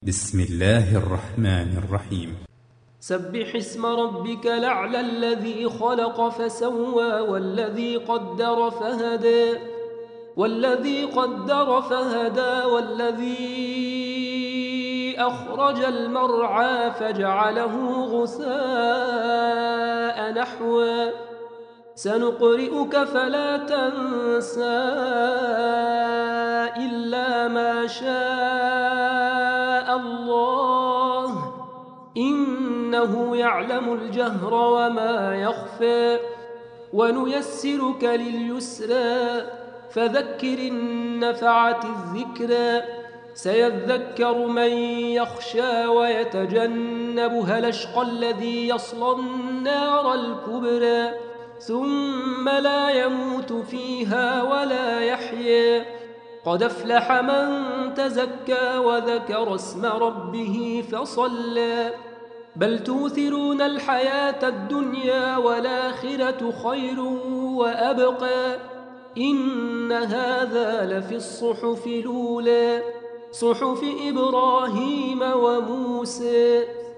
بسم الله الرحمن الرحيم. سبح اسم ربك الأعلى الذي خلق فسوى والذي قدر فهدى والذي أخرج المرعى فجعله غثاء نحوا سنقرئك فلا تنسى إلا ما شاء الله إنه يعلم الجهر وما يخفى ونيسرك لليسرى فذكر إن نفعت الذكرى سيذكر من يخشى ويتجنبها الأشقى الذي يصلى النار الكبرى ثم لا يموت فيها ولا يحيى قد أفلح من تزكى وذكر اسم ربه فصلى بل توثرون الحياة الدنيا والآخرة خير وأبقى إن هذا لفي الصحف الأولى صحف إبراهيم وموسى.